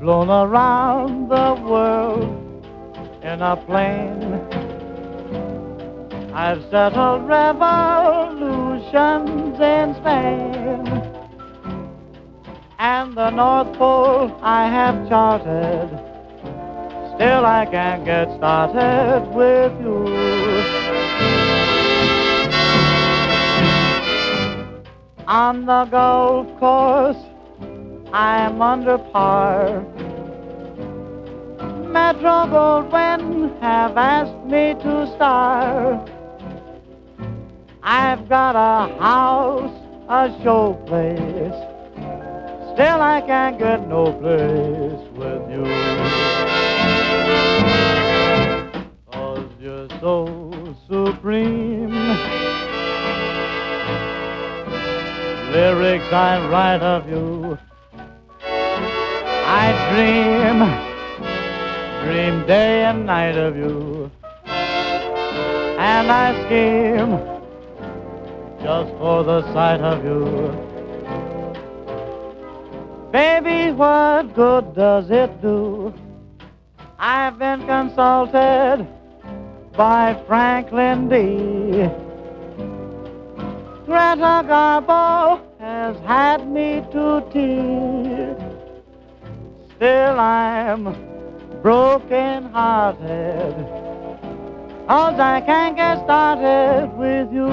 flown around the world in a plane. I've settled revolutions in Spain, and the North Pole I have charted. Still I can't get started with you. On the golf course I'm under par. Metro Goldwyn have asked me to star. I've got a house, a showplace. Still I can't get no place with you. 'Cause you're so supreme. Lyrics I write of you. I dream day and night of you. And I scheme just for the sight of you. Baby, what good does it do? I've been consulted by Franklin D. Greta Garbo has had me to tea. Still I'm broken-hearted, 'cause I can't get started with you.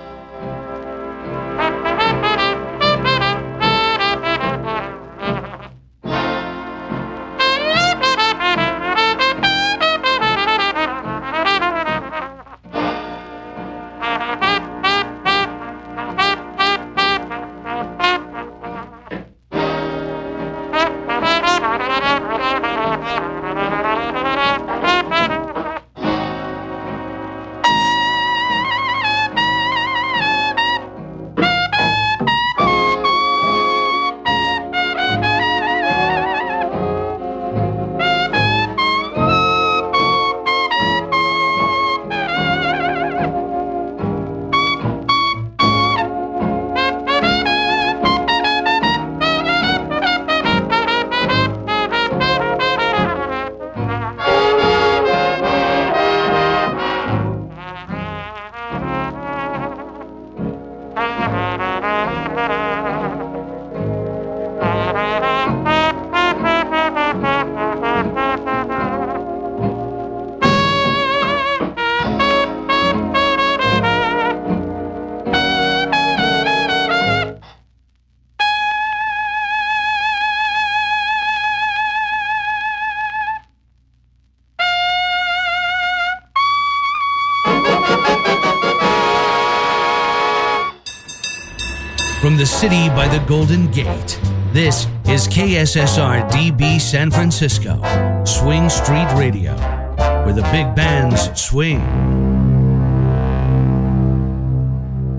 From the city by the Golden Gate, this is KSSR-DB San Francisco, Swing Street Radio, where the big bands swing.